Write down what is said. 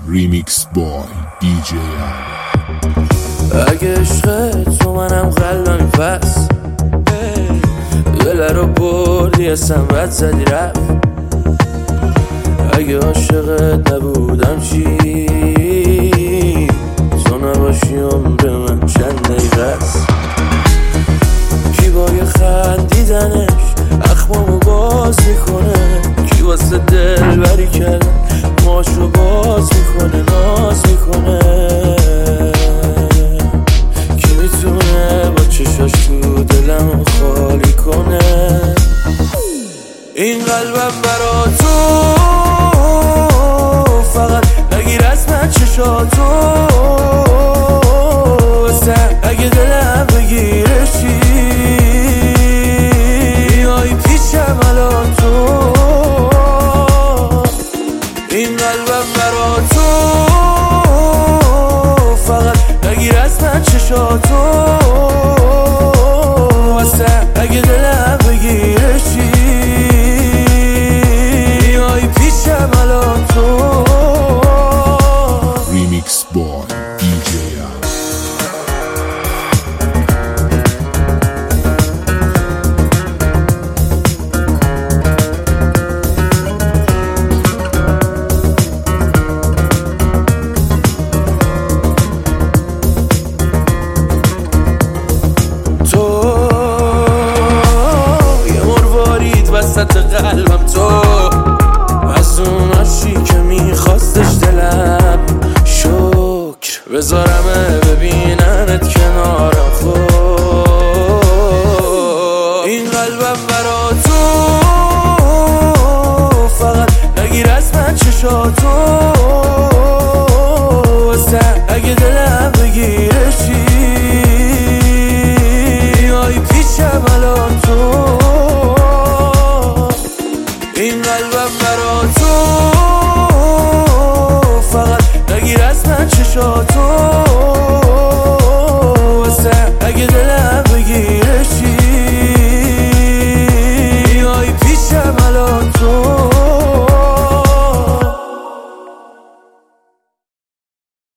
ریمیکس بای دیجی اگه عشق تو منم قلبم پس دل رو بردی اسم بد زدی رفت. اگه عاشقت نبودم چی تو نباشی عمر من چند دقیقه است. کی با یه خندیدنش اخمامو باز میکنه، کی واسه دل بری کردن ماشو باز میکنه ناز میکنه، کی میتونه با چشاش تو دلمو خالی کنه. این قلبم برا تو فقط نگیر از من چشاتو واسه اگه دلم بگیره چی بیای پیشم الان تو. این قلبم برا تو فقط نگیر از من چشاتو واسه اگه دلم بگیره چی بیای پیشم الان تو. ریمیکس بای دیجی وسط قلبم تو از اون عشقی که میخواستش دلم شکر بذارمه ببیننت کنارم خود. این قلبم برا تو فقط نگیر از من چشاتو واسه اگه دلم بگیره چی بیای پیشم الان تو. این قلبم برا تو فقط نگیر از من چشاتو